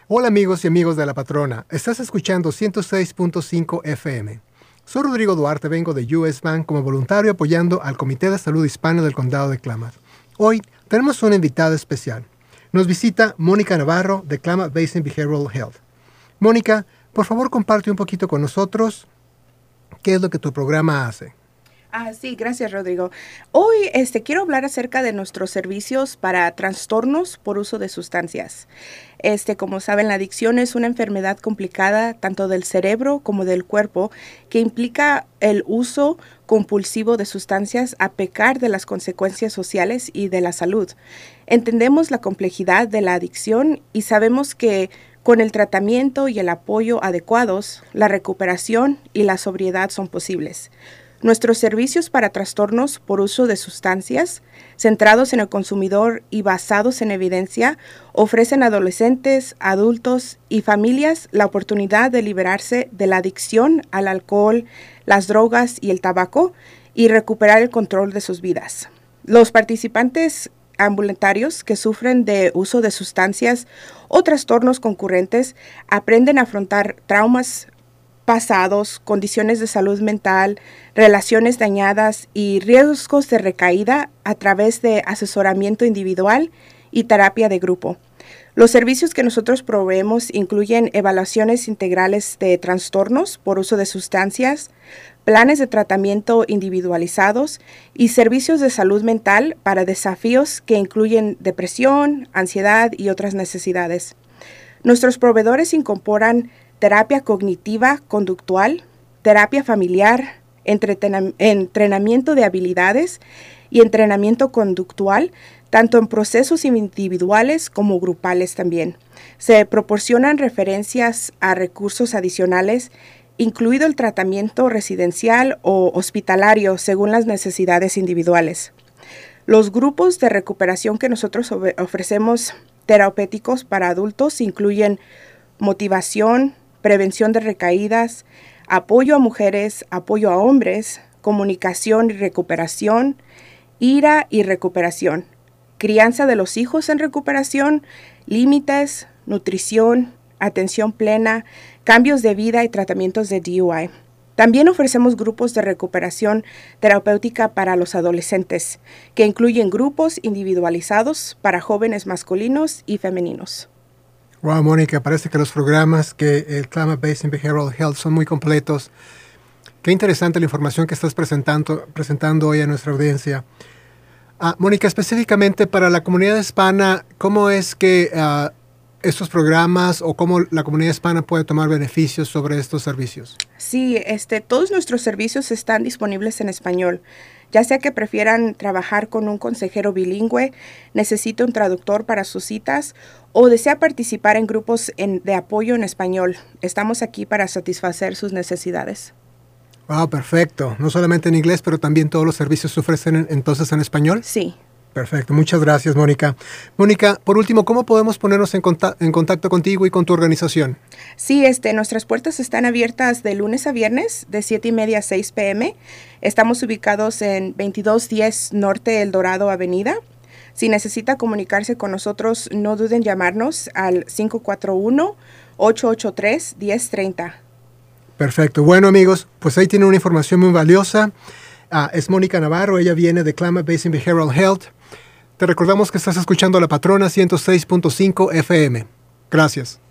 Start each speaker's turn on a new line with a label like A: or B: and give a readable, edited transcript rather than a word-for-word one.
A: Hola amigos y amigos de La Patrona, estás escuchando 106.5 FM. Soy Rodrigo Duarte, vengo de US Bank como voluntario apoyando al Comité de Salud Hispano del Condado de Klamath. Hoy tenemos una invitada especial. Nos visita Mónica Navarro de Klamath Basin Behavioral Health. Mónica, por favor comparte un poquito con nosotros qué es lo que tu programa hace.
B: Sí, gracias, Rodrigo. Hoy quiero hablar acerca de nuestros servicios para trastornos por uso de sustancias. Como saben, la adicción es una enfermedad complicada tanto del cerebro como del cuerpo que implica el uso compulsivo de sustancias a pecar de las consecuencias sociales y de la salud. Entendemos la complejidad de la adicción y sabemos que con el tratamiento y el apoyo adecuados, la recuperación y la sobriedad son posibles. Nuestros servicios para trastornos por uso de sustancias, centrados en el consumidor y basados en evidencia, ofrecen a adolescentes, adultos y familias la oportunidad de liberarse de la adicción al alcohol, las drogas y el tabaco y recuperar el control de sus vidas. Los participantes ambulantarios que sufren de uso de sustancias o trastornos concurrentes aprenden a afrontar traumas pasados, condiciones de salud mental, relaciones dañadas y riesgos de recaída a través de asesoramiento individual y terapia de grupo. Los servicios que nosotros proveemos incluyen evaluaciones integrales de trastornos por uso de sustancias, planes de tratamiento individualizados y servicios de salud mental para desafíos que incluyen depresión, ansiedad y otras necesidades. Nuestros proveedores incorporan terapia cognitiva conductual, terapia familiar, entrenamiento de habilidades y entrenamiento conductual, tanto en procesos individuales como grupales también. Se proporcionan referencias a recursos adicionales, incluido el tratamiento residencial o hospitalario según las necesidades individuales. Los grupos de recuperación que nosotros ofrecemos terapéuticos para adultos incluyen motivación, prevención de recaídas, apoyo a mujeres, apoyo a hombres, comunicación y recuperación, ira y recuperación, crianza de los hijos en recuperación, límites, nutrición, atención plena, cambios de vida y tratamientos de DUI. También ofrecemos grupos de recuperación terapéutica para los adolescentes, que incluyen grupos individualizados para jóvenes masculinos y femeninos.
A: Wow, Mónica, parece que los programas que el Klamath Basin Behavioral Health son muy completos. Qué interesante la información que estás presentando hoy a nuestra audiencia. Mónica, específicamente para la comunidad hispana, ¿cómo es que estos programas o cómo la comunidad hispana puede tomar beneficios sobre estos servicios?
B: Sí, todos nuestros servicios están disponibles en español. Ya sea que prefieran trabajar con un consejero bilingüe, necesita un traductor para sus citas o desea participar en grupos de apoyo en español. Estamos aquí para satisfacer sus necesidades.
A: Wow, perfecto. No solamente en inglés, pero también todos los servicios se ofrecen entonces en español.
B: Sí.
A: Perfecto. Muchas gracias, Mónica. Mónica, por último, ¿cómo podemos ponernos en contacto contigo y con tu organización?
B: Sí, nuestras puertas están abiertas de lunes a viernes, de 7:30 a 6 p.m. Estamos ubicados en 2210 Norte El Dorado Avenida. Si necesita comunicarse con nosotros, no duden en llamarnos al 541-883-1030.
A: Perfecto. Bueno, amigos, pues ahí tienen una información muy valiosa. Es Mónica Navarro, ella viene de Klamath Basin Behavioral Health. Te recordamos que estás escuchando a La Patrona 106.5 FM. Gracias.